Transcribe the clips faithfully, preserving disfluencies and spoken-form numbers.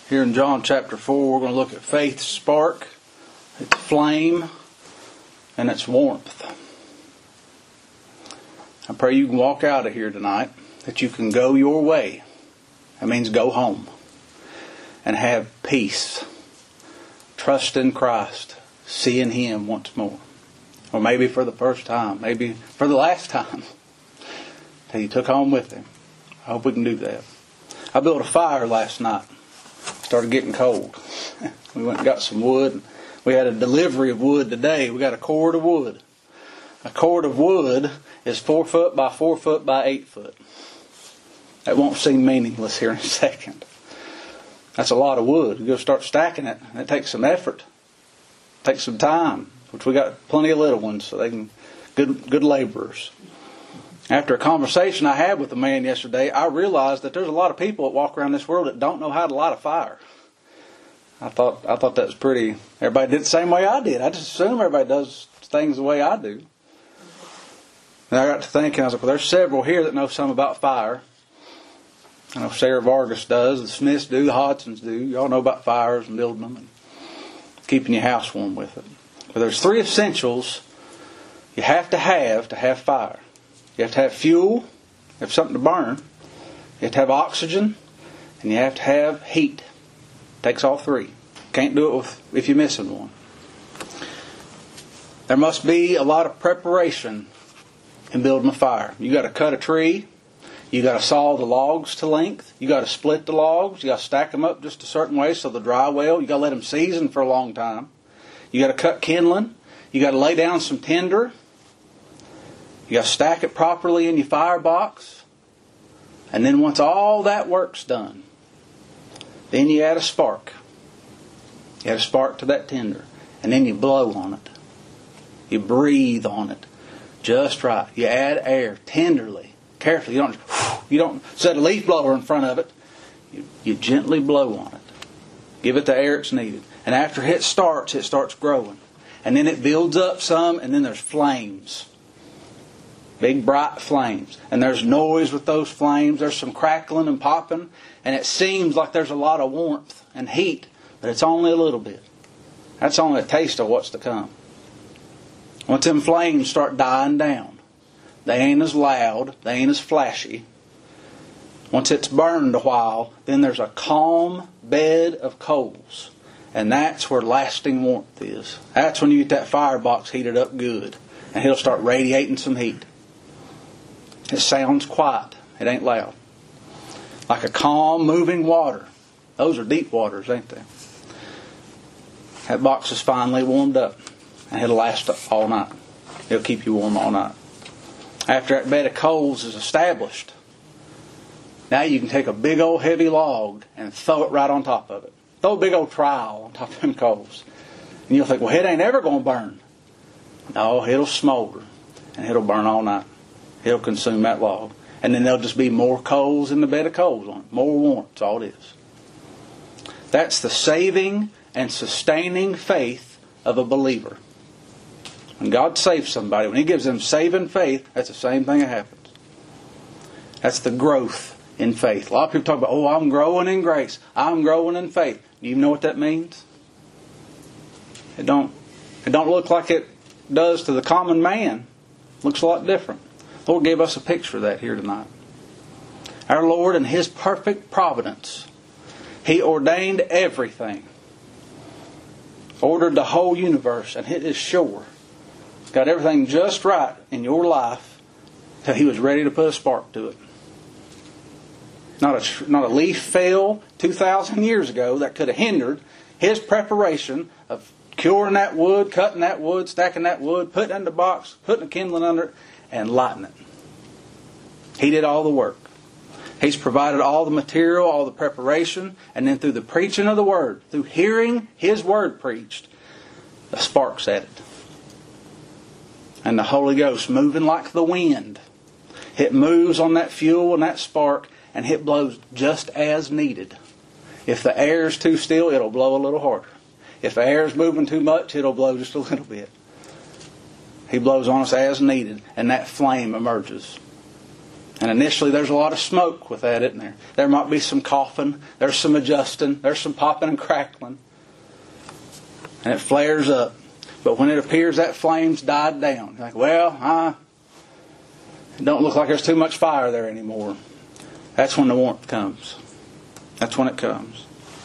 Here in John chapter four, we're going to look at faith's spark, its flame, and its warmth. I pray you can walk out of here tonight, that you can go your way. That means go home and have peace. Trust in Christ, seeing Him once more. Or maybe for the first time, maybe for the last time, that you took home with Him. I hope we can do that. I built a fire last night. Started getting cold. We went and got some wood. We had a delivery of wood today. We got a cord of wood. A cord of wood is four foot by four foot by eight foot. That won't seem meaningless here in a second. That's a lot of wood. You go start stacking it. It takes some effort. It takes some time. Which we got plenty of little ones, so they can good good laborers. After a conversation I had with a man yesterday, I realized that there's a lot of people that walk around this world that don't know how to light a fire. I thought I thought that was pretty. Everybody did the same way I did. I just assume everybody does things the way I do. And I got to thinking, I was like, well, there's several here that know something about fire. I know Sarah Vargas does, the Smiths do, the Hodsons do. You all know about fires and building them and keeping your house warm with it. But there's three essentials you have to have to have fire. You have to have fuel, you have something to burn, you have to have oxygen, and you have to have heat. It takes all three. Can't do it with, if you're missing one. There must be a lot of preparation in building a fire. You got to cut a tree, you got to saw the logs to length, you got to split the logs, you got to stack them up just a certain way so they'll dry well. You got to let them season for a long time. You got to cut kindling. You got to lay down some tinder. You got to stack it properly in your firebox. And then once all that work's done, then you add a spark. You add a spark to that tinder. And then you blow on it. You breathe on it. Just right. You add air tenderly, carefully. You don't, you don't set a leaf blower in front of it. You, you gently blow on it. Give it the air it's needed. And after it starts, it starts growing. And then it builds up some, and then there's flames. Big bright flames. And there's noise with those flames. There's some crackling and popping. And it seems like there's a lot of warmth and heat, but it's only a little bit. That's only a taste of what's to come. Once them flames start dying down, they ain't as loud, they ain't as flashy. Once it's burned a while, then there's a calm bed of coals. And that's where lasting warmth is. That's when you get that firebox heated up good. And it'll start radiating some heat. It sounds quiet. It ain't loud. Like a calm, moving water. Those are deep waters, ain't they? That box is finally warmed up. And it'll last all night. It'll keep you warm all night. After that bed of coals is established, now you can take a big old heavy log and throw it right on top of it. Throw a big old trowel on top of them coals. And you'll think, well, it ain't ever going to burn. No, it'll smolder. And it'll burn all night. It'll consume that log. And then there'll just be more coals in the bed of coals on it. More warmth. That's all it is. That's the saving and sustaining faith of a believer. When God saves somebody, when He gives them saving faith, that's the same thing that happens. That's the growth in faith. A lot of people talk about, oh, I'm growing in grace. I'm growing in faith. Do you know what that means? It don't, it don't look like it does to the common man. It looks a lot different. The Lord gave us a picture of that here tonight. Our Lord, in His perfect providence, He ordained everything. Ordered the whole universe and hit His shore. Got everything just right in your life till He was ready to put a spark to it. Not a, not a leaf fell two thousand years ago that could have hindered His preparation of curing that wood, cutting that wood, stacking that wood, putting it in the box, putting a kindling under it, and lighting it. He did all the work. He's provided all the material, all the preparation, and then through the preaching of the Word, through hearing His Word preached, the spark's added. And the Holy Ghost moving like the wind. It moves on that fuel and that spark, and it blows just as needed. If the air is too still, it'll blow a little harder. If the air is moving too much, it'll blow just a little bit. He blows on us as needed, and that flame emerges. And initially there's a lot of smoke with that, isn't there? There might be some coughing, there's some adjusting, there's some popping and crackling. And it flares up. But when it appears that flame's died down, you're like, well, uh, it don't look like there's too much fire there anymore. That's when the warmth comes. That's when it comes.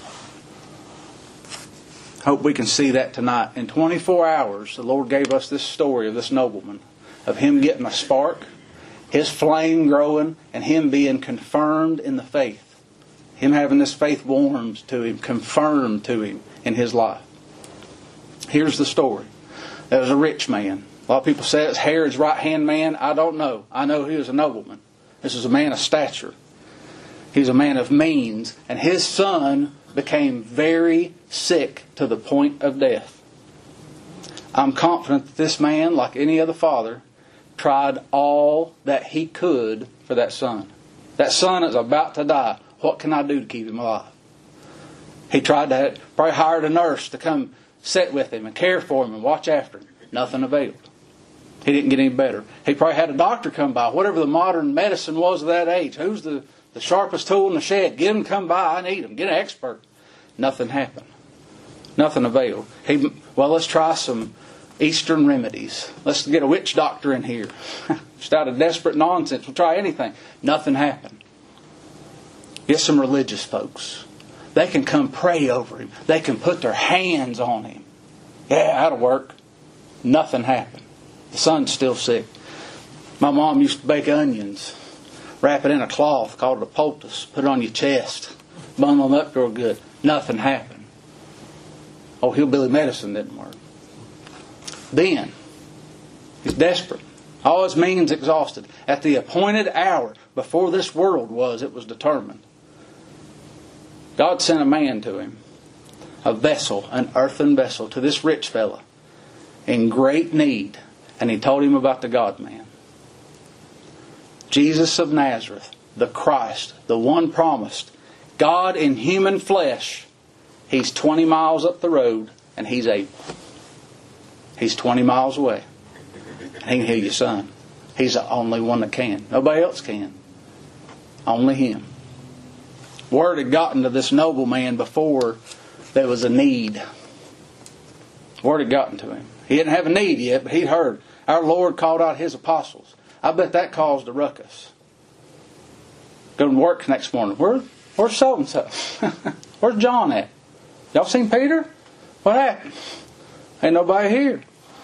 Hope we can see that tonight. In twenty-four hours, the Lord gave us this story of this nobleman, of him getting a spark, his flame growing, and him being confirmed in the faith. Him having this faith warmed to him, confirmed to him in his life. Here's the story. There was a rich man. A lot of people say it's Herod's right-hand man. I don't know. I know he was a nobleman. This is a man of stature. He was a man of means. And his son became very sick to the point of death. I'm confident that this man, like any other father, tried all that he could for that son. That son is about to die. What can I do to keep him alive? He tried to, probably hired a nurse to come sit with him and care for him and watch after him. Nothing availed. He didn't get any better. He probably had a doctor come by. Whatever the modern medicine was of that age. Who's the, the sharpest tool in the shed? Get him to come by. I need him. Get an expert. Nothing happened. Nothing availed. He, well, let's try some Eastern remedies. Let's get a witch doctor in here. Just out of desperate nonsense. We'll try anything. Nothing happened. Get some religious folks. They can come pray over him. They can put their hands on him. Yeah, that'll work. Nothing happened. The son's still sick. My mom used to bake onions. Wrap it in a cloth called a poultice. Put it on your chest. Bundle them up real good. Nothing happened. Oh, hillbilly medicine didn't work. Then, he's desperate. All his means exhausted. At the appointed hour, before this world was, it was determined. God sent a man to him. A vessel, an earthen vessel, to this rich fella. In great need. And he told him about the God-man. Jesus of Nazareth, the Christ, the one promised. God in human flesh. He's twenty miles up the road and he's able. He's twenty miles away. And he can heal your son. He's the only one that can. Nobody else can. Only him. Word had gotten to this nobleman before there was a need. Word had gotten to him. He didn't have a need yet, but he'd heard. Our Lord called out His apostles. I bet that caused a ruckus. Go to work next morning. Where, where's so-and-so? Where's John at? Y'all seen Peter? What happened? Ain't nobody here.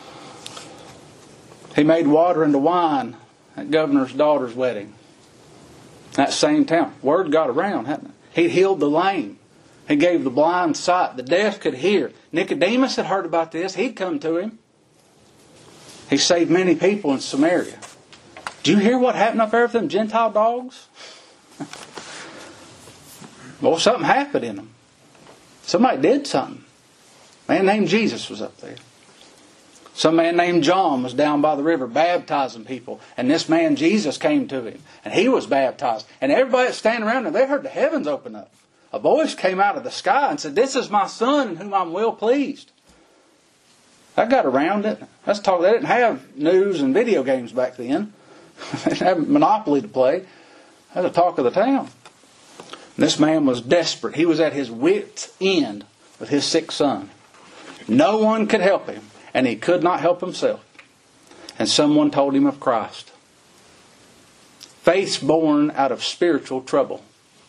He made water into wine at governor's daughter's wedding. That same town. Word got around, hadn't it? He healed the lame. He gave the blind sight. The deaf could hear. Nicodemus had heard about this. He'd come to him. He saved many people in Samaria. Do you hear what happened up there with them Gentile dogs? Well, something happened in them. Somebody did something. A man named Jesus was up there. Some man named John was down by the river baptizing people. And this man Jesus came to him. And he was baptized. And everybody that's standing around him, they heard the heavens open up. A voice came out of the sky and said, "This is my son in whom I'm well pleased." That got around it. Let's talk. They didn't have news and video games back then. They didn't have Monopoly to play. That was the talk of the town. And this man was desperate. He was at his wit's end with his sick son. No one could help him. And he could not help himself. And someone told him of Christ. Faith's born out of spiritual trouble.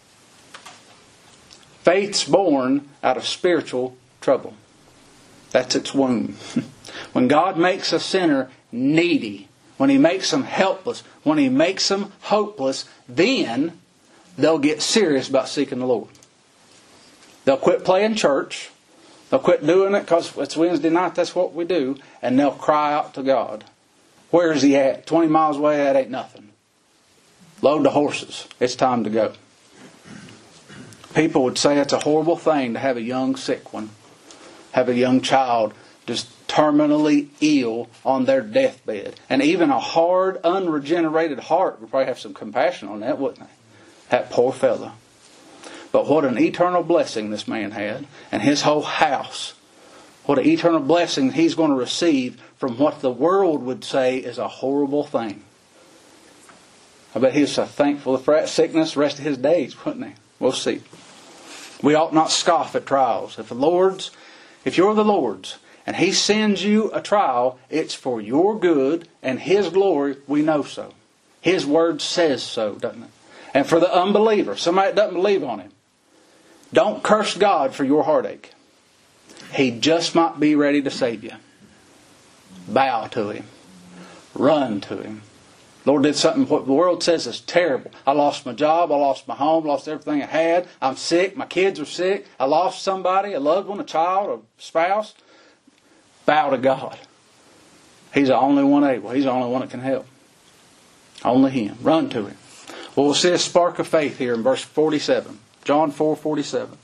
Faith's born out of spiritual trouble. That's its womb. When God makes a sinner needy, when He makes them helpless, when He makes them hopeless, then they'll get serious about seeking the Lord. They'll quit playing church. They'll quit doing it because it's Wednesday night, that's what we do. And they'll cry out to God. Where is He at? twenty miles away, that ain't nothing. Load the horses. It's time to go. People would say it's a horrible thing to have a young sick one. Have a young child just terminally ill on their deathbed. And even a hard, unregenerated heart would probably have some compassion on that, wouldn't they? That poor fellow. But what an eternal blessing this man had. And his whole house. What an eternal blessing he's going to receive from what the world would say is a horrible thing. I bet he was so thankful for that sickness the rest of his days, wouldn't he? We'll see. We ought not scoff at trials. If the Lord's, if you're the Lord's, and He sends you a trial, it's for your good and His glory. We know so. His Word says so, doesn't it? And for the unbeliever, somebody that doesn't believe on Him, don't curse God for your heartache. He just might be ready to save you. Bow to Him. Run to Him. Lord did something what the world says is terrible. I lost my job. I lost my home. Lost everything I had. I'm sick. My kids are sick. I lost somebody, a loved one, a child, a spouse. Bow to God. He's the only one able. He's the only one that can help. Only Him. Run to Him. Well, we'll see a spark of faith here in verse forty-seven. John four forty-seven.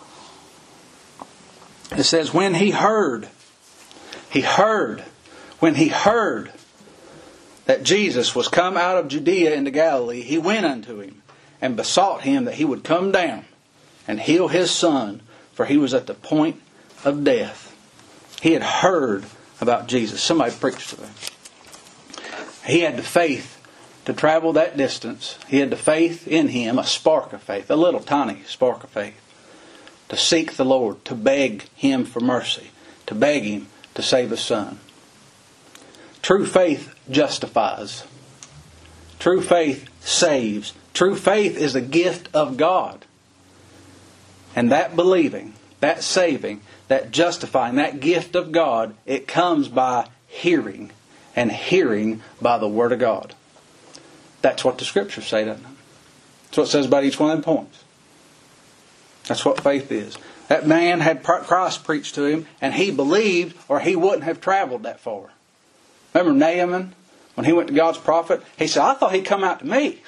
It says, when he heard, he heard, when he heard that Jesus was come out of Judea into Galilee, he went unto Him and besought Him that He would come down and heal his son, for he was at the point of death. He had heard about Jesus. Somebody preached to him. He had the faith to travel that distance. He had the faith in Him, a spark of faith, a little tiny spark of faith, to seek the Lord, to beg Him for mercy, to beg Him to save His son. True faith justifies. True faith saves. True faith is a gift of God. And that believing, that saving, that justifying, that gift of God, it comes by hearing. And hearing by the Word of God. That's what the Scriptures say, doesn't it? That's what it says about each one of them points. That's what faith is. That man had Christ preached to him, and he believed, or he wouldn't have traveled that far. Remember Naaman, when he went to God's prophet? He said, I thought He'd come out to me.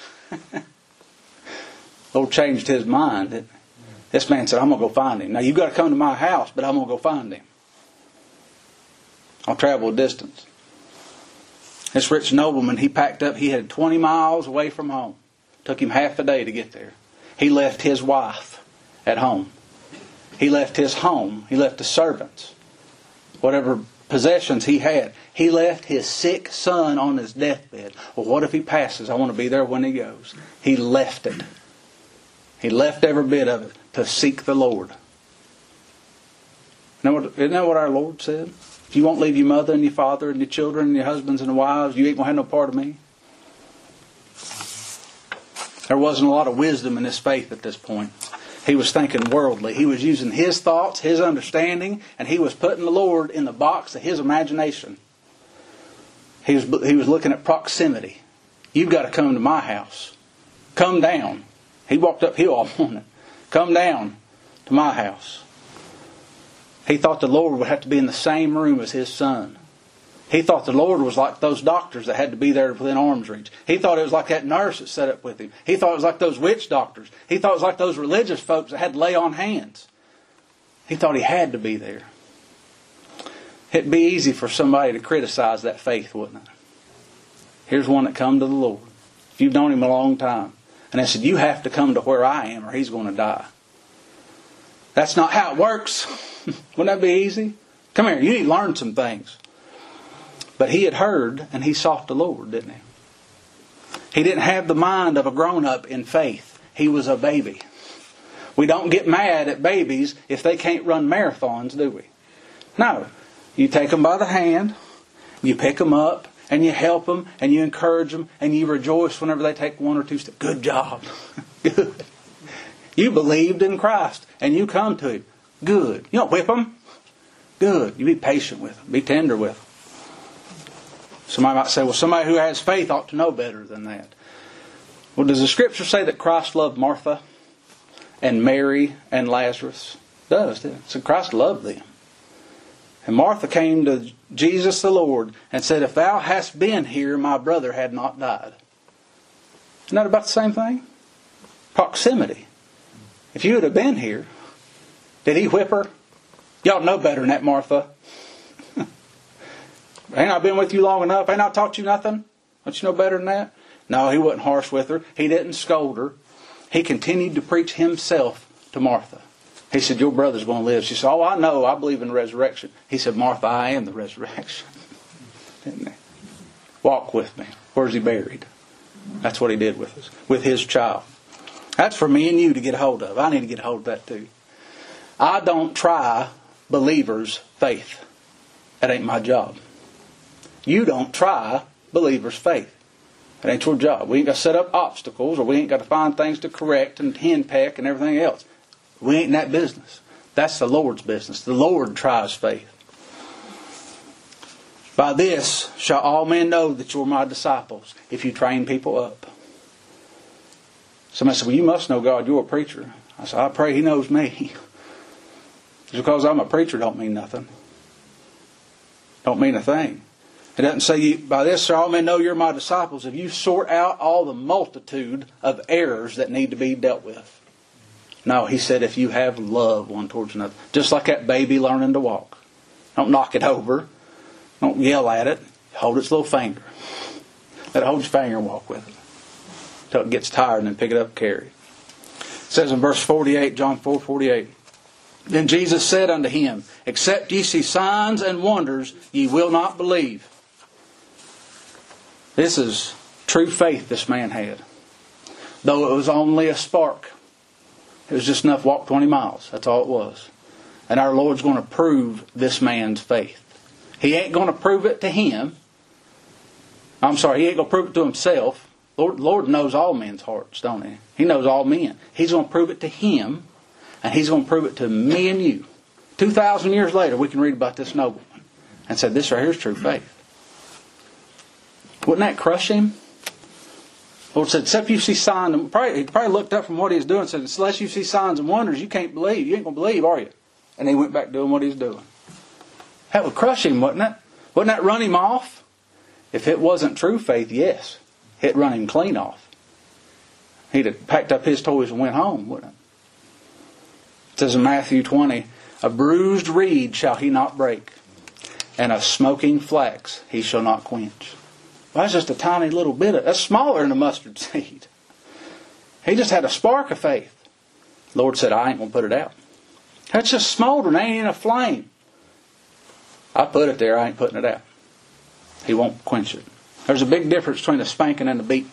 Lord changed his mind. Didn't he? This man said, I'm going to go find Him. Now you've got to come to my house, but I'm going to go find Him. I'll travel a distance. This rich nobleman, he packed up, he had twenty miles away from home. Took him half a day to get there. He left his wife at home. He left his home. He left the servants. Whatever possessions he had. He left his sick son on his deathbed. Well, what if he passes? I want to be there when he goes. He left it. He left every bit of it to seek the Lord. Isn't that what our Lord said? If you won't leave your mother and your father and your children and your husbands and wives, you ain't going to have no part of me. There wasn't a lot of wisdom in his faith at this point. He was thinking worldly. He was using his thoughts, his understanding, and he was putting the Lord in the box of his imagination. He was, he was looking at proximity. You've got to come to my house. Come down. He walked uphill all morning. Come down to my house. He thought the Lord would have to be in the same room as his son. He thought the Lord was like those doctors that had to be there within arm's reach. He thought it was like that nurse that sat up with him. He thought it was like those witch doctors. He thought it was like those religious folks that had to lay on hands. He thought he had to be there. It'd be easy for somebody to criticize that faith, wouldn't it? Here's one that come to the Lord. If you've known Him a long time. And they said, you have to come to where I am or he's going to die. That's not how it works. Wouldn't that be easy? Come here, you need to learn some things. But he had heard and he sought the Lord, didn't he? He didn't have the mind of a grown-up in faith. He was a baby. We don't get mad at babies if they can't run marathons, do we? No. You take them by the hand, you pick them up, and you help them, and you encourage them, and you rejoice whenever they take one or two steps. Good job. Good. You believed in Christ, and you come to Him. Good. You don't whip them. Good. You be patient with them. Be tender with them. Somebody might say, well, somebody who has faith ought to know better than that. Well, does the Scripture say that Christ loved Martha and Mary and Lazarus? It does, doesn't it? So Christ loved them. And Martha came to Jesus the Lord and said, if thou hadst been here, my brother had not died. Isn't that about the same thing? Proximity. If you would have been here, did He whip her? Y'all know better than that, Martha. Ain't I been with you long enough? Ain't I taught you nothing? Don't you know better than that? No, He wasn't harsh with her. He didn't scold her. He continued to preach Himself to Martha. He said, your brother's going to live. She said, oh, I know. I believe in the resurrection. He said, Martha, I am the resurrection. Didn't he? Walk with me. Where's He buried? That's what He did with us, with His child. That's for me and you to get a hold of. I need to get a hold of that too. I don't try believers' faith. That ain't my job. You don't try believers' faith. That ain't your job. We ain't got to set up obstacles, or we ain't got to find things to correct and henpeck and everything else. We ain't in that business. That's the Lord's business. The Lord tries faith. By this shall all men know that you're my disciples, if you train people up. Somebody said, well, you must know God. You're a preacher. I said, I pray He knows me. Just because I'm a preacher don't mean nothing. Don't mean a thing. It doesn't say, you, by this shall all men know you're my disciples, if you sort out all the multitude of errors that need to be dealt with. No, He said, if you have love one towards another. Just like that baby learning to walk. Don't knock it over. Don't yell at it. Hold its little finger. Let it hold your finger and walk with it. Until it gets tired, and then pick it up and carry. It says in verse forty-eight, John four forty-eight. Then Jesus said unto him, except ye see signs and wonders, ye will not believe. This is true faith this man had. Though it was only a spark. It was just enough to walk twenty miles. That's all it was. And our Lord's going to prove this man's faith. He ain't going to prove it to him. I'm sorry, He ain't going to prove it to Himself. Lord, Lord knows all men's hearts, don't He? He knows all men. He's going to prove it to Him. And He's going to prove it to me and you. Two thousand years later, we can read about this nobleman. And say, this right here is true faith. Wouldn't that crush him? The Lord said, except you see signs. And probably, he probably looked up from what he was doing and said, unless you see signs and wonders, you can't believe. You ain't going to believe, are you? And he went back doing what he was doing. That would crush him, wouldn't it? Wouldn't that run him off? If it wasn't true faith, yes. It'd run him clean off. He'd have packed up his toys and went home, wouldn't it? It says in Matthew twenty, a bruised reed shall he not break, and a smoking flax he shall not quench. Well, that's just a tiny little bit of, that's smaller than a mustard seed. He just had a spark of faith. The Lord said, I ain't going to put it out. That's just smoldering, ain't in a flame. I put it there, I ain't putting it out. He won't quench it. There's a big difference between a spanking and a beating.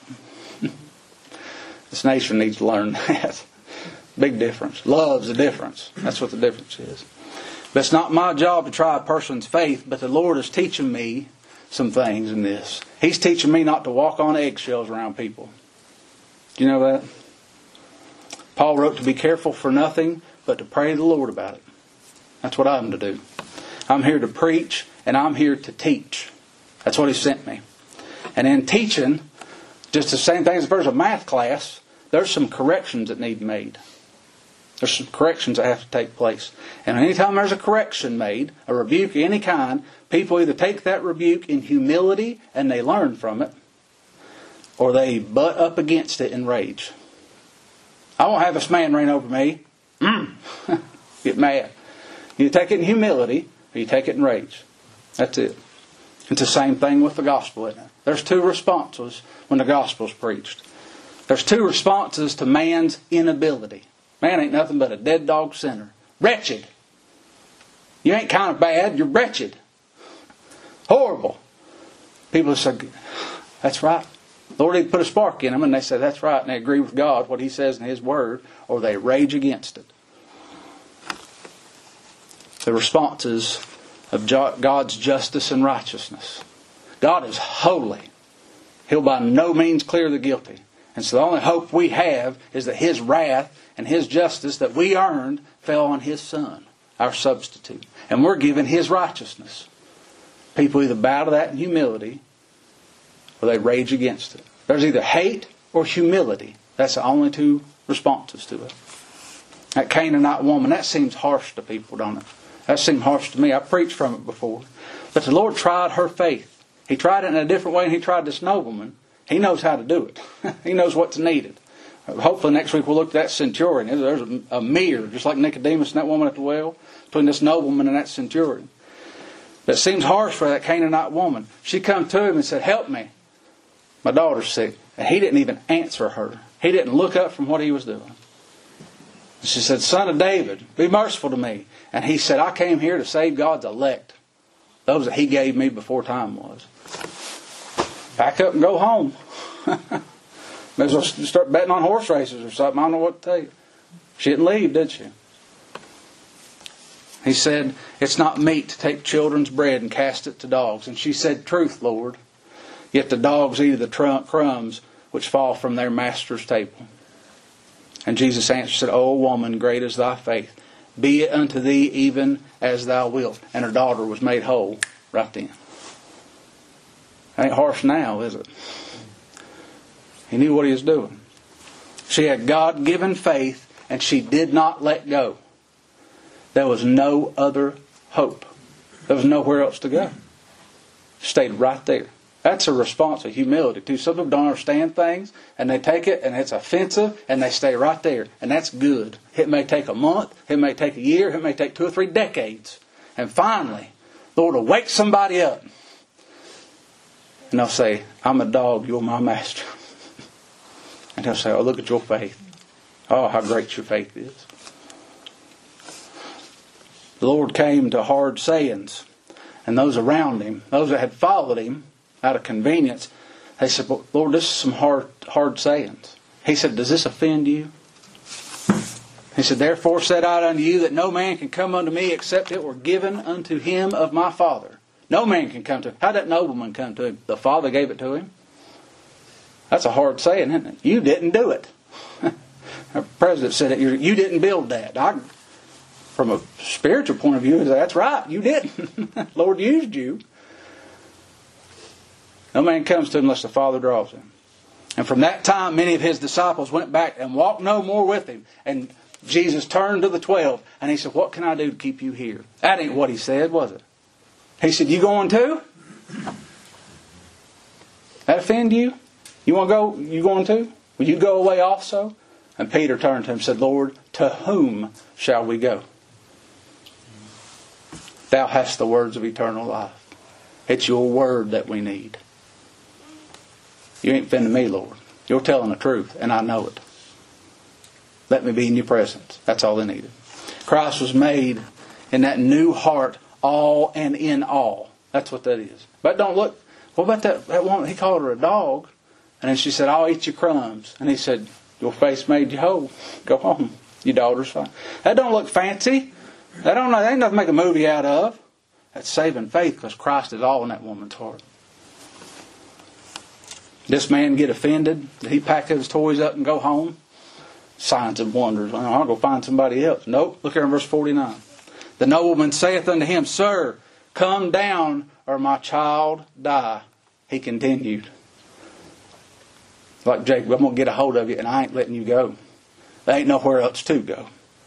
This nation needs to learn that. Big difference. Love's the difference. That's what the difference is. But it's not my job to try a person's faith, but the Lord is teaching me some things in this. He's teaching me not to walk on eggshells around people. Do you know that? Paul wrote to be careful for nothing, but to pray to the Lord about it. That's what I'm to do. I'm here to preach, and I'm here to teach. That's what He sent me. And in teaching, just the same thing as if there's a math class, there's some corrections that need made. There's some corrections that have to take place. And anytime there's a correction made, a rebuke of any kind, people either take that rebuke in humility and they learn from it, or they butt up against it in rage. I won't have this man reign over me. Mm. Get mad. You take it in humility, or you take it in rage. That's it. It's the same thing with the gospel, isn't it? There's two responses when the gospel's preached. There's two responses to man's inability. Man ain't nothing but a dead dog sinner. Wretched. You ain't kind of bad, you're wretched. Horrible. People say, that's right. Lord, He'd put a spark in them, and they say, that's right, and they agree with God, what He says in His Word, or they rage against it. The responses of God's justice and righteousness. God is holy. He'll by no means clear the guilty. And so the only hope we have is that His wrath and His justice that we earned fell on His Son, our substitute. And we're given His righteousness. People either bow to that in humility, or they rage against it. There's either hate or humility. That's the only two responses to it. That Canaanite woman, that seems harsh to people, don't it? That seemed harsh to me. I preached from it before. But the Lord tried her faith. He tried it in a different way than He tried this nobleman. He knows how to do it. He knows what's needed. Hopefully next week we'll look at that centurion. There's a, a mirror, just like Nicodemus and that woman at the well, between this nobleman and that centurion. But it seems harsh for that Canaanite woman. She come to him and said, help me. My daughter's sick. And he didn't even answer her. He didn't look up from what he was doing. She said, Son of David, be merciful to me. And he said, I came here to save God's elect. Those that He gave me before time was. Pack up and go home. May as well start betting on horse races or something. I don't know what to tell you. She didn't leave, did she? He said, it's not meet to take children's bread and cast it to dogs. And she said, truth, Lord. Yet the dogs eat of the crumbs which fall from their master's table. And Jesus answered, said, O woman, great is thy faith. Be it unto thee even as thou wilt. And her daughter was made whole right then. Ain't harsh now, is it? He knew what he was doing. She had God-given faith, and she did not let go. There was no other hope. There was nowhere else to go. Stayed right there. That's a response of humility too. Some people don't understand things, and they take it, and it's offensive, and they stay right there. And that's good. It may take a month, it may take a year, it may take two or three decades. And finally, the Lord will wake somebody up. And they'll say, I'm a dog, you're my master. And he'll say, oh, look at your faith. Oh, how great your faith is. The Lord came to hard sayings. And those around Him, those that had followed Him out of convenience, they said, well, Lord, this is some hard, hard sayings. He said, does this offend you? He said, therefore said I unto you that no man can come unto me except it were given unto him of my Father. No man can come to him. How did that nobleman come to him? The Father gave it to him. That's a hard saying, isn't it? You didn't do it. Our president said it. You didn't build that. I, from a spiritual point of view, that's right. You didn't. Lord used you. No man comes to him unless the Father draws him. And from that time, many of His disciples went back and walked no more with Him. And Jesus turned to the twelve and He said, what can I do to keep you here? That ain't what He said, was it? He said, you going too? That offend you? You want to go? You going too? Will you go away also? And Peter turned to Him and said, Lord, to whom shall we go? Thou hast the words of eternal life. It's your word that we need. You ain't offending me, Lord. You're telling the truth, and I know it. Let me be in your presence. That's all they needed. Christ was made in that new heart, all and in all. That's what that is. But don't look, what about that, that woman? He called her a dog. And then she said, I'll eat your crumbs. And He said, your face made you whole. Go home. Your daughter's fine. That don't look fancy. That don't that ain't nothing to make a movie out of. That's saving faith, because Christ is all in that woman's heart. This man get offended? Did he pack his toys up and go home? Signs and wonders. I'll go find somebody else. Nope. Look here in verse forty-nine. The nobleman saith unto him, Sir, come down, or my child die. He continued. Like Jacob, I'm going to get a hold of you, and I ain't letting you go. There ain't nowhere else to go.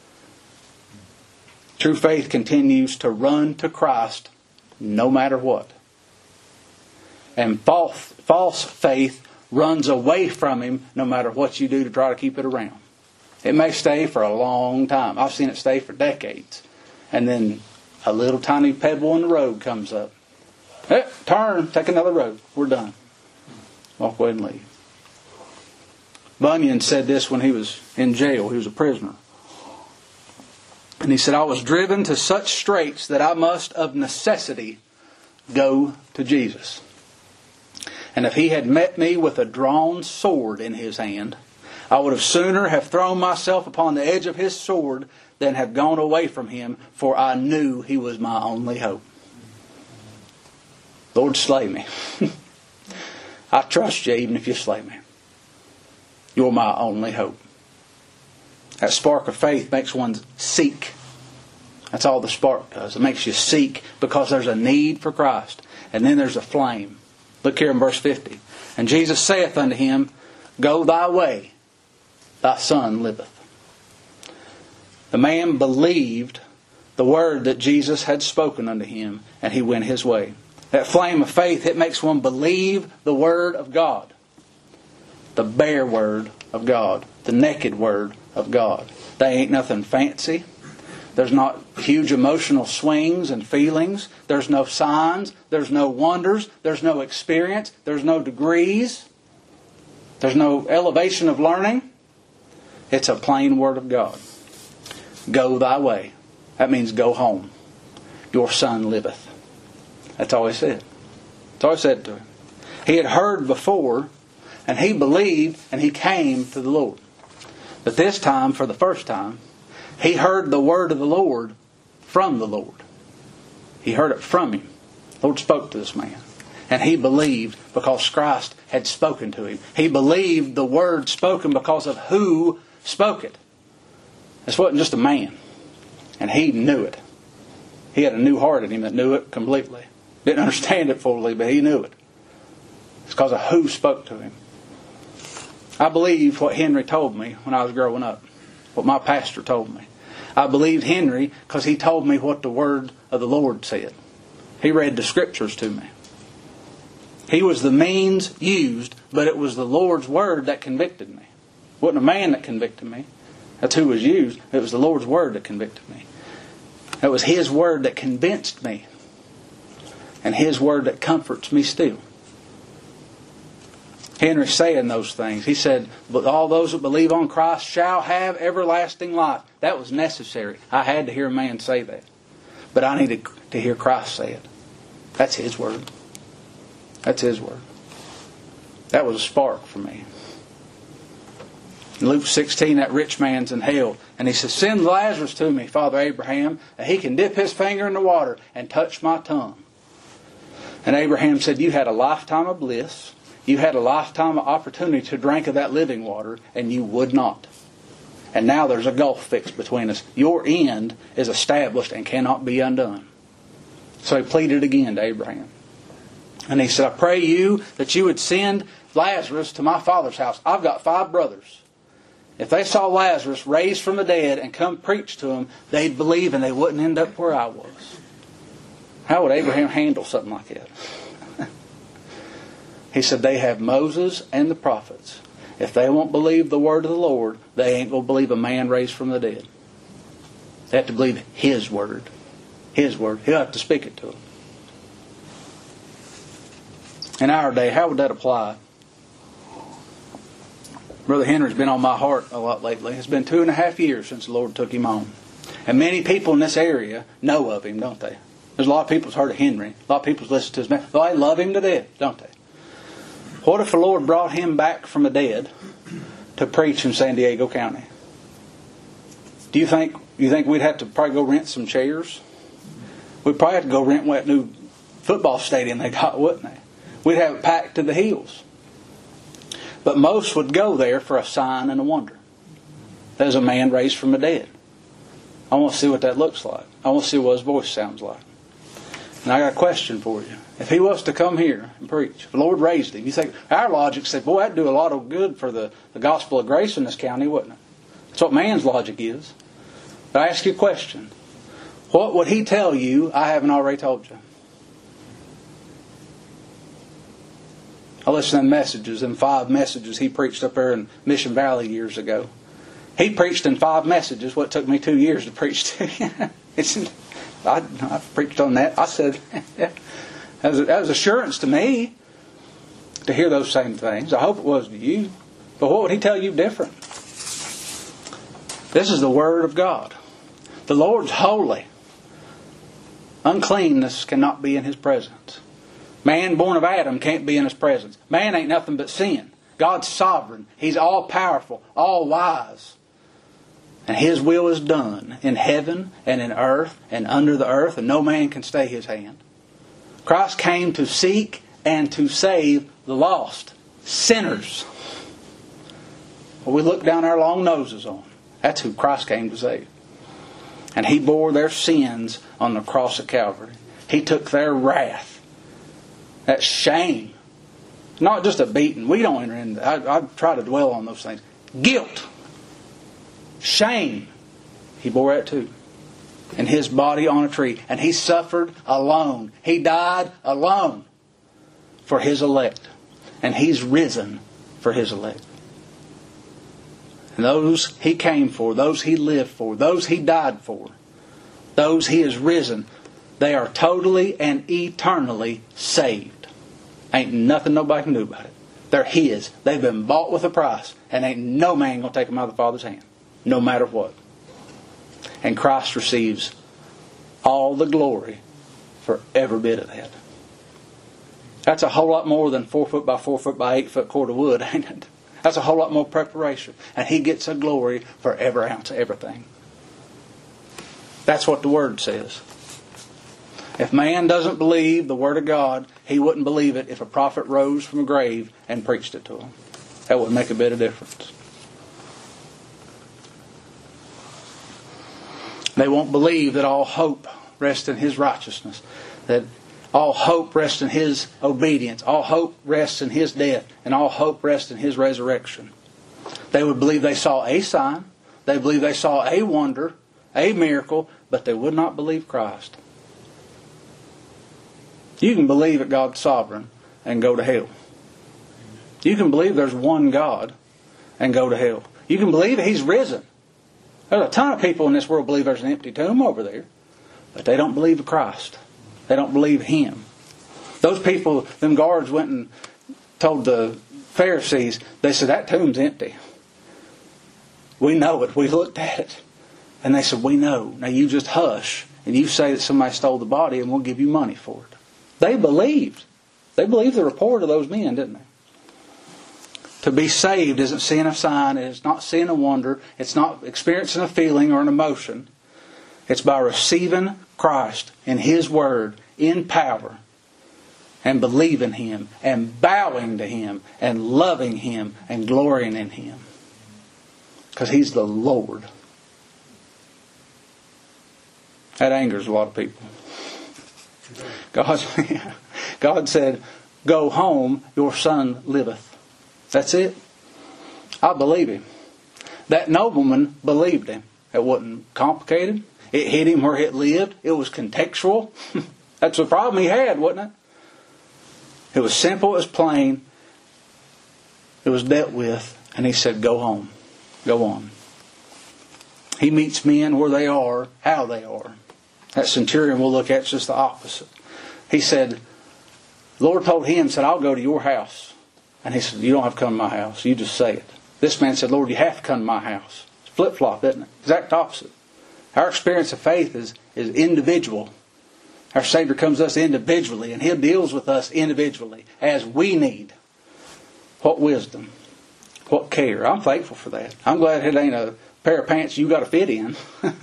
True faith continues to run to Christ no matter what. And false, false faith runs away from Him no matter what you do to try to keep it around. It may stay for a long time. I've seen it stay for decades. And then a little tiny pebble in the road comes up. Hey, turn, take another road. We're done. Walk away and leave. Bunyan said this when he was in jail. He was a prisoner. And he said, I was driven to such straits that I must of necessity go to Jesus. And if He had met me with a drawn sword in His hand, I would have sooner have thrown myself upon the edge of His sword than have gone away from Him, for I knew He was my only hope. Lord, slay me. I trust you even if you slay me. You're my only hope. That spark of faith makes one seek. That's all the spark does. It makes you seek because there's a need for Christ. And then there's a flame. Look here in verse fifty. And Jesus saith unto him, Go thy way, thy son liveth. The man believed the word that Jesus had spoken unto him, and he went his way. That flame of faith, it makes one believe the word of God. The bare word of God. The naked word of God. They ain't nothing fancy. There's not huge emotional swings and feelings. There's no signs. There's no wonders. There's no experience. There's no degrees. There's no elevation of learning. It's a plain word of God. Go thy way. That means go home. Your son liveth. That's all he said. That's all he said to him. He had heard before And he believed and he came to the Lord. But this time, for the first time, he heard the word of the Lord from the Lord. He heard it from Him. The Lord spoke to this man. And he believed because Christ had spoken to him. He believed the word spoken because of who spoke it. This wasn't just a man. And he knew it. He had a new heart in him that knew it completely. Didn't understand it fully, but he knew it. It's because of who spoke to him. I believe what Henry told me when I was growing up. What my pastor told me. I believed Henry because he told me what the word of the Lord said. He read the scriptures to me. He was the means used, but it was the Lord's word that convicted me. It wasn't a man that convicted me. That's who was used. It was the Lord's word that convicted me. It was His word that convinced me. And His word that comforts me still. Henry's saying those things. He said, but all those that believe on Christ shall have everlasting life. That was necessary. I had to hear a man say that. But I needed to hear Christ say it. That's His word. That's His word. That was a spark for me. In Luke sixteen, that rich man's in hell. And he says, send Lazarus to me, Father Abraham, that he can dip his finger in the water and touch my tongue. And Abraham said, you had a lifetime of bliss. You had a lifetime of opportunity to drink of that living water, and you would not. And now there's a gulf fixed between us. Your end is established and cannot be undone. So he pleaded again to Abraham. And he said, I pray you that you would send Lazarus to my father's house. I've got five brothers. If they saw Lazarus raised from the dead and come preach to them, they'd believe and they wouldn't end up where I was. How would Abraham handle something like that? He said, they have Moses and the prophets. If they won't believe the word of the Lord, they ain't going to believe a man raised from the dead. They have to believe His word. His word. He'll have to speak it to them. In our day, how would that apply? Brother Henry's been on my heart a lot lately. It's been two and a half years since the Lord took him on. And many people in this area know of him, don't they? There's a lot of people who's heard of Henry. A lot of people listen to his message. They love him to death, don't they? What if the Lord brought him back from the dead to preach in San Diego County? Do you think you think we'd have to probably go rent some chairs? We'd probably have to go rent that new football stadium they got, wouldn't they? We'd have it packed to the hills. But most would go there for a sign and a wonder. There's a man raised from the dead. I want to see what that looks like. I want to see what his voice sounds like. And I got a question for you. If he was to come here and preach, if the Lord raised him, you think our logic said, boy, that'd do a lot of good for the, the gospel of grace in this county, wouldn't it? That's what man's logic is. But I ask you a question. What would he tell you I haven't already told you? I listened to messages, and five messages he preached up there in Mission Valley years ago. He preached in five messages what took me two years to preach to. it's, I, I preached on that. I said, that was, that was assurance to me to hear those same things. I hope it was to you. But what would he tell you different? This is the Word of God. The Lord's holy. Uncleanness cannot be in His presence. Man born of Adam can't be in His presence. Man ain't nothing but sin. God's sovereign. He's all powerful, all wise. And His will is done in heaven and in earth and under the earth, and no man can stay His hand. Christ came to seek and to save the lost, sinners. Well, we look down our long noses on. That's who Christ came to save. And He bore their sins on the cross of Calvary. He took their wrath. That shame. Not just a beating. We don't enter into that. I, I try to dwell on those things. Guilt. Shame. He bore that too. In His body on a tree. And He suffered alone. He died alone for His elect. And He's risen for His elect. And those He came for, those He lived for, those He died for, those He has risen, they are totally and eternally saved. Ain't nothing nobody can do about it. They're His. They've been bought with a price. And ain't no man going to take them out of the Father's hand. No matter what. And Christ receives all the glory for every bit of that. That's a whole lot more than four foot by four foot by eight foot cord of wood, ain't it? That's a whole lot more preparation. And He gets a glory for every ounce of everything. That's what the Word says. If man doesn't believe the Word of God, he wouldn't believe it if a prophet rose from a grave and preached it to him. That wouldn't make a bit of difference. They won't believe that all hope rests in His righteousness. That all hope rests in His obedience. All hope rests in His death. And all hope rests in His resurrection. They would believe they saw a sign. They believe they saw a wonder, a miracle, but they would not believe Christ. You can believe that God's sovereign and go to hell. You can believe there's one God and go to hell. You can believe that He's risen. There's a ton of people in this world believe there's an empty tomb over there, but they don't believe in Christ. They don't believe Him. Those people, them guards went and told the Pharisees, they said, that tomb's empty. We know it. We looked at it. And they said, we know. Now you just hush and you say that somebody stole the body and we'll give you money for it. They believed. They believed the report of those men, didn't they? To be saved isn't seeing a sign. It's not seeing a wonder. It's not experiencing a feeling or an emotion. It's by receiving Christ and His Word in power and believing Him and bowing to Him and loving Him and glorying in Him. Because He's the Lord. That angers a lot of people. God, God said, go home, your son liveth. That's it. I believe Him. That nobleman believed Him. It wasn't complicated. It hit him where it lived. It was contextual. That's the problem he had, wasn't it? It was simple, it was plain. It was dealt with. And he said, go home. Go on. He meets men where they are, how they are. That centurion we'll look at is just the opposite. He said, the Lord told him, said, I'll go to your house. And he said, you don't have to come to my house. You just say it. This man said, Lord, you have to come to my house. It's flip-flop, isn't it? Exact opposite. Our experience of faith is, is individual. Our Savior comes to us individually, and He deals with us individually as we need. What wisdom. What care. I'm thankful for that. I'm glad it ain't a pair of pants you got to fit in.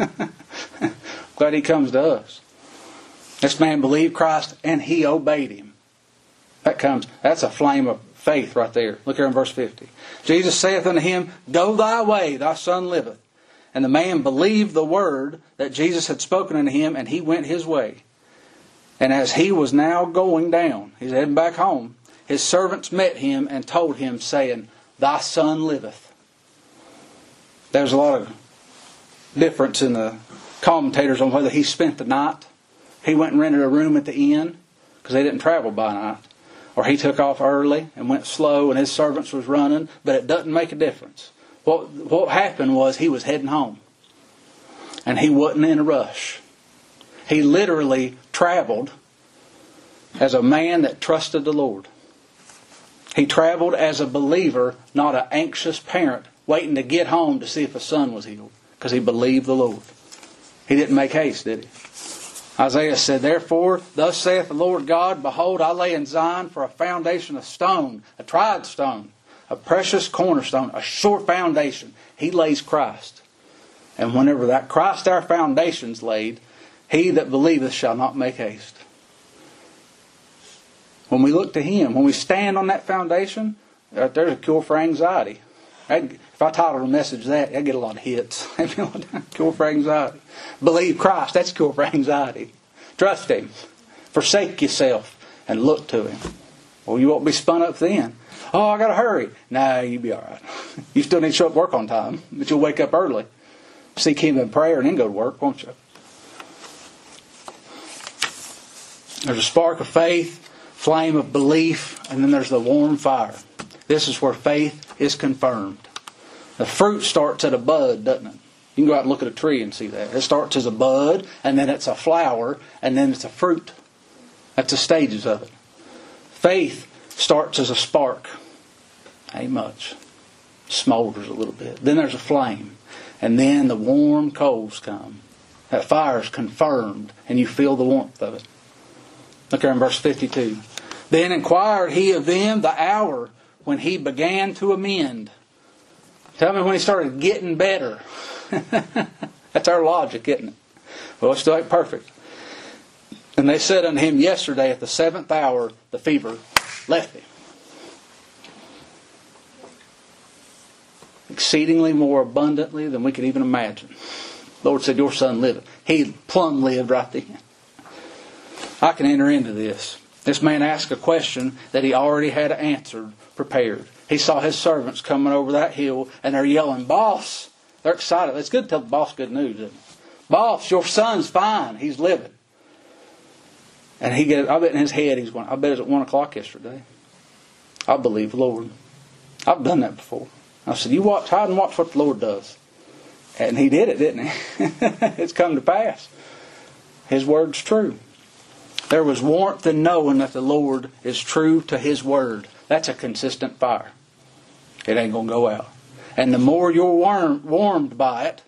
Glad He comes to us. This man believed Christ and he obeyed Him. That comes, that's a flame of faith right there. Look here in verse fifty. Jesus saith unto him, go thy way, thy son liveth. And the man believed the word that Jesus had spoken unto him, and he went his way. And as he was now going down, he's heading back home, his servants met him and told him, saying, thy son liveth. There's a lot of difference in the commentators on whether he spent the night. He went and rented a room at the inn because they didn't travel by night. Or he took off early and went slow and his servants was running. But it doesn't make a difference. What, what happened was he was heading home. And he wasn't in a rush. He literally traveled as a man that trusted the Lord. He traveled as a believer, not an anxious parent waiting to get home to see if his son was healed. Because he believed the Lord. He didn't make haste, did he? Isaiah said, therefore, thus saith the Lord God, behold, I lay in Zion for a foundation of stone, a tried stone, a precious cornerstone, a sure foundation. He lays Christ. And whenever that Christ our foundation's laid, he that believeth shall not make haste. When we look to Him, when we stand on that foundation, there's a cure for anxiety. If I titled a message that, I'd get a lot of hits. Cure for anxiety. Believe Christ, that's cure for anxiety. Trust Him. Forsake yourself and look to Him. Well, you won't be spun up then. Oh, I got to hurry. No, you'll be all right. You still need to show up work on time, but you'll wake up early. Seek Him in prayer and then go to work, won't you? There's a spark of faith, flame of belief, and then there's the warm fire. This is where faith is confirmed. The fruit starts at a bud, doesn't it? You can go out and look at a tree and see that. It starts as a bud, and then it's a flower, and then it's a fruit. That's the stages of it. Faith starts as a spark. Ain't much. Smolders a little bit. Then there's a flame. And then the warm coals come. That fire is confirmed, and you feel the warmth of it. Look there in verse fifty-two. Then inquired he of them the hour when he began to amend. Tell me when he started getting better. That's our logic, isn't it? Well, it's still ain't perfect. And they said unto him, yesterday at the seventh hour, the fever left him. Exceedingly more abundantly than we could even imagine. The Lord said, your son liveth. He plumb lived right then. I can enter into this. This man asked a question that he already had answered, prepared. He saw his servants coming over that hill, and they're yelling, boss. They're excited. It's good to tell the boss good news, isn't it? Boss, your son's fine. He's living. And he get, I bet in his head he's going, I bet it was at one o'clock yesterday. I believe the Lord. I've done that before. I said, you watch, hide and watch what the Lord does. And he did it, didn't he? It's come to pass. His word's true. There was warmth in knowing that the Lord is true to His word. That's a consistent fire. It ain't going to go out. And the more you're warm, warmed by it,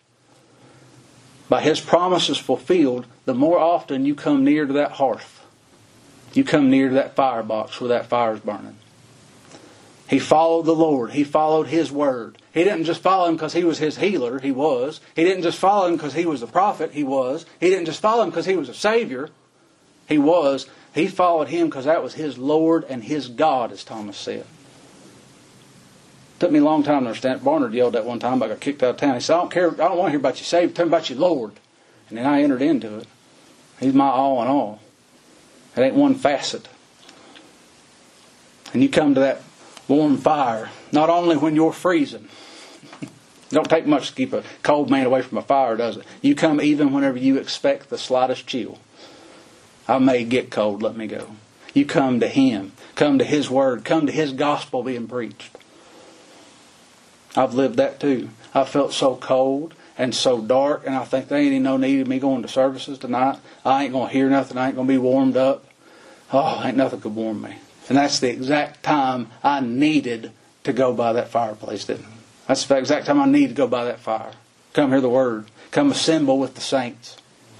by His promises fulfilled, the more often you come near to that hearth. You come near to that firebox where that fire is burning. He followed the Lord. He followed His word. He didn't just follow Him because He was His healer. He was. He didn't just follow Him because He was a prophet. He was. He didn't just follow Him because He was a Savior. He was. He followed Him because that was His Lord and His God, as Thomas said. Took me a long time to understand. Barnard yelled that one time. I got kicked out of town. He said, I don't care. I don't want to hear about you saved. Tell me about your Lord. And then I entered into it. He's my all in all. It ain't one facet. And you come to that warm fire, not only when you're freezing. It don't take much to keep a cold man away from a fire, does it? You come even whenever you expect the slightest chill. I may get cold, let me go. You come to Him. Come to His word. Come to His gospel being preached. I've lived that too. I felt so cold and so dark, and I think there ain't even no need of me going to services tonight. I ain't going to hear nothing. I ain't going to be warmed up. Oh, ain't nothing could warm me. And that's the exact time I needed to go by that fireplace, didn't it? That's the exact time I needed to go by that fire. Come hear the word. Come assemble with the saints.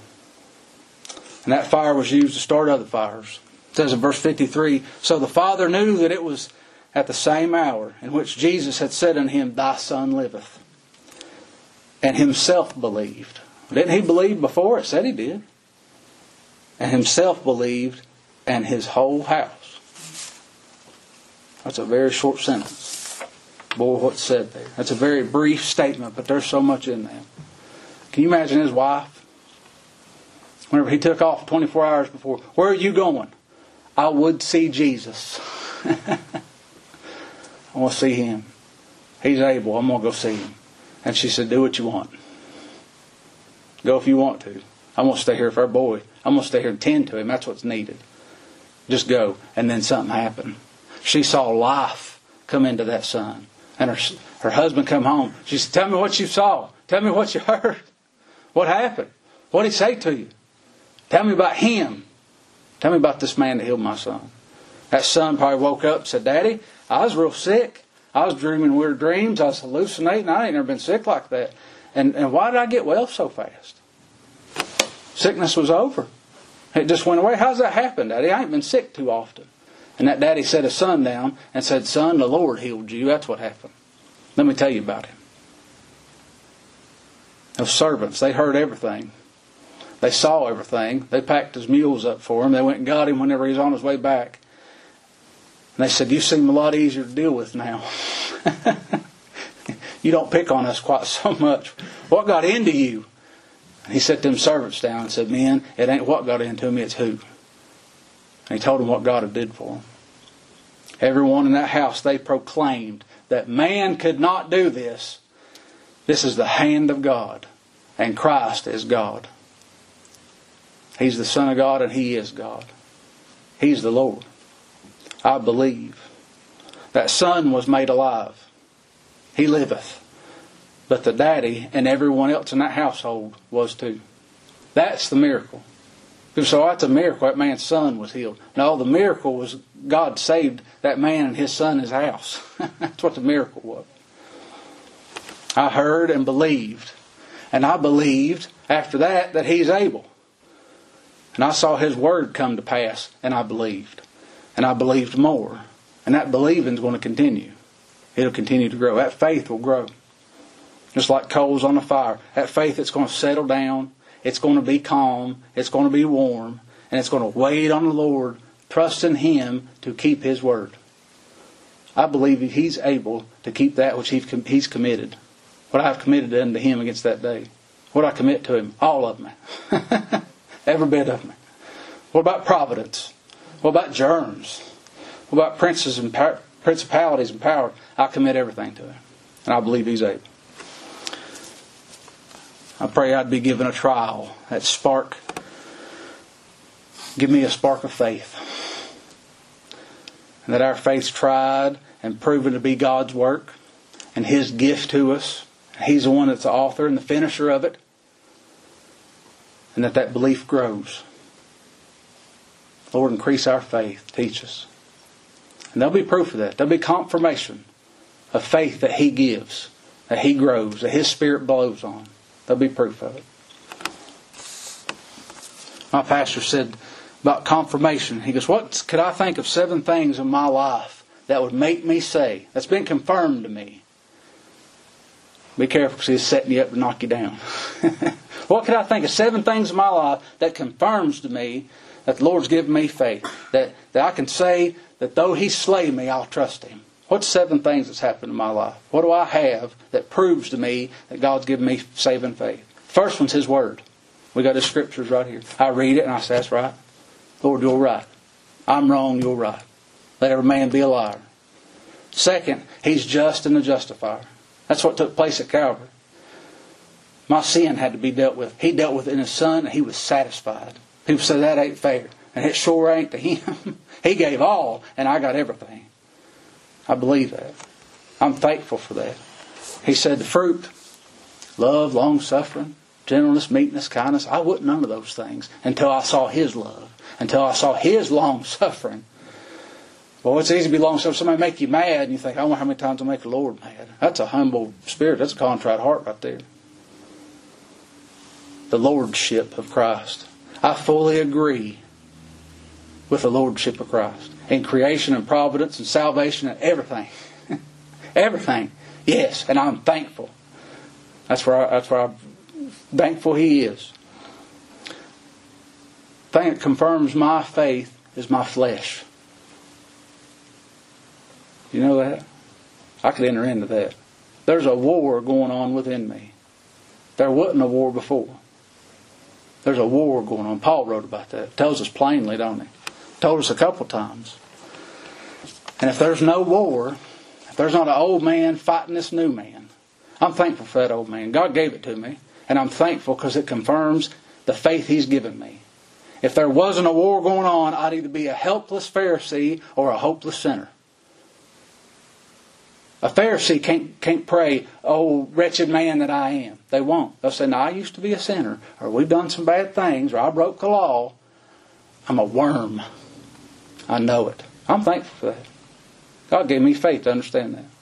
And that fire was used to start other fires. It says in verse fifty-three, so the Father knew that it was at the same hour in which Jesus had said unto him, thy son liveth. And himself believed. Didn't he believe before? It said he did. And himself believed, and his whole house. That's a very short sentence. Boy, what's said there. That's a very brief statement, but there's so much in that. Can you imagine his wife? Whenever he took off twenty-four hours before, where are you going? I would see Jesus. I want to see Him. He's able. I'm going to go see Him. And she said, do what you want. Go if you want to. I'm going to stay here for our boy. I'm going to stay here and tend to him. That's what's needed. Just go. And then something happened. She saw life come into that son. And her, her husband come home. She said, tell me what you saw. Tell me what you heard. What happened? What did he say to you? Tell me about him. Tell me about this man that healed my son. That son probably woke up and said, Daddy, I was real sick. I was dreaming weird dreams. I was hallucinating. I ain't never been sick like that. And, and why did I get well so fast? Sickness was over. It just went away. How's that happen, Daddy? I ain't been sick too often. And that daddy set his son down and said, son, the Lord healed you. That's what happened. Let me tell you about him. Those servants, they heard everything. They saw everything. They packed his mules up for him. They went and got him whenever he was on his way back. And they said, you seem a lot easier to deal with now. You don't pick on us quite so much. What got into you? And he set them servants down and said, men, it ain't what got into me, it's who. And he told them what God had did for them. Everyone in that house, they proclaimed that man could not do this. This is the hand of God. And Christ is God. He's the Son of God and He is God. He's the Lord. I believe. That son was made alive. He liveth. But the daddy and everyone else in that household was too. That's the miracle. So that's a miracle. That man's son was healed. No, the miracle was God saved that man and his son in his house. That's what the miracle was. I heard and believed. And I believed after that that He's able. And I saw His word come to pass and I believed. And I believed more. And that believing is going to continue. It'll continue to grow. That faith will grow. Just like coals on a fire. That faith, it's going to settle down. It's going to be calm. It's going to be warm. And it's going to wait on the Lord, trusting Him to keep His word. I believe He's able to keep that which He's committed. What I've committed unto Him against that day. What I commit to Him. All of me. Every bit of me. What about providence? What about germs? What about princes and power, principalities and power? I commit everything to Him. And I believe He's able. I pray I'd be given a trial. That spark. Give me a spark of faith. And that our faith's tried and proven to be God's work. And His gift to us. He's the one that's the author and the finisher of it. And that that belief grows. Lord, increase our faith. Teach us. And there'll be proof of that. There'll be confirmation of faith that He gives. That He grows. That His Spirit blows on. There'll be proof of it. My pastor said about confirmation. He goes, what could I think of seven things in my life that would make me say, that's been confirmed to me. Be careful because He's setting you up to knock you down. What could I think of seven things in my life that confirms to me that the Lord's given me faith? That, that I can say that though He slay me, I'll trust Him. What's seven things that's happened in my life? What do I have that proves to me that God's given me saving faith? First one's His Word. We got His Scriptures right here. I read it and I say, that's right. Lord, You're right. I'm wrong, You're right. Let every man be a liar. Second, He's just and the justifier. That's what took place at Calvary. My sin had to be dealt with. He dealt with it in His Son and He was satisfied. People say that ain't fair. And it sure ain't to Him. He gave all and I got everything. I believe that. I'm thankful for that. He said the fruit, love, long suffering, gentleness, meekness, kindness. I wasn't none of those things until I saw His love. Until I saw His long suffering. Well, it's easy to be long suffering. Somebody make you mad and you think, I wonder how many times I'll make the Lord mad. That's a humble spirit. That's a contrite heart right there. The Lordship of Christ. I fully agree with the Lordship of Christ. In creation and providence and salvation and everything. Everything. Yes, and I'm thankful. That's where, I, that's where I'm thankful He is. The thing that confirms my faith is my flesh. You know that? I could enter into that. There's a war going on within me. There wasn't a war before. There's a war going on. Paul wrote about that. Tells us plainly, don't he? Told us a couple times. And if there's no war, if there's not an old man fighting this new man, I'm thankful for that old man. God gave it to me. And I'm thankful because it confirms the faith He's given me. If there wasn't a war going on, I'd either be a helpless Pharisee or a hopeless sinner. A Pharisee can't, can't pray, oh, wretched man that I am. They won't. They'll say, no, I used to be a sinner, or we've done some bad things, or I broke the law. I'm a worm. I know it. I'm thankful for that. God gave me faith to understand that.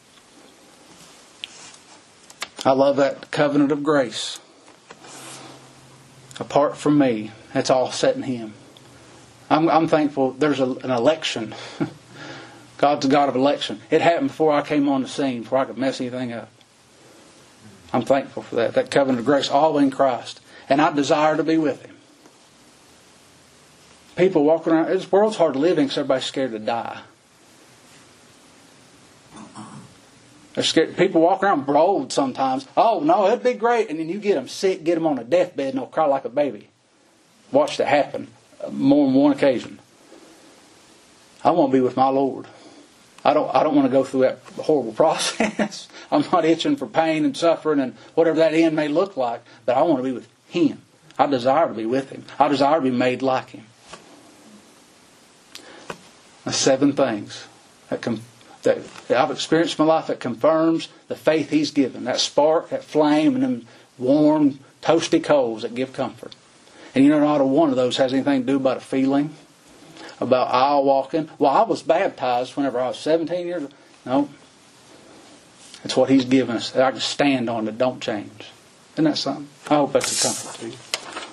I love that covenant of grace. Apart from me, that's all set in Him. I'm, I'm thankful there's a, an election. God's a God of election. It happened before I came on the scene, before I could mess anything up. I'm thankful for that. That covenant of grace, all in Christ. And I desire to be with Him. People walking around, this world's hard to live in because everybody's scared to die. They're scared. People walk around bold sometimes. Oh, no, it'd be great. And then you get them sick, get them on a deathbed, and they'll cry like a baby. Watch that happen more than one occasion. I want to be with my Lord. I don't I don't want to go through that horrible process. I'm not itching for pain and suffering and whatever that end may look like, but I want to be with Him. I desire to be with Him. I desire to be made like Him. The seven things that, com- that I've experienced in my life that confirms the faith He's given. That spark, that flame, and them warm, toasty coals that give comfort. And you know, not a one of those has anything to do about a feeling. About aisle walking. Well, I was baptized whenever I was seventeen years old. No. It's what He's given us that I can stand on that don't change. Isn't that something? I hope that's a comfort to you.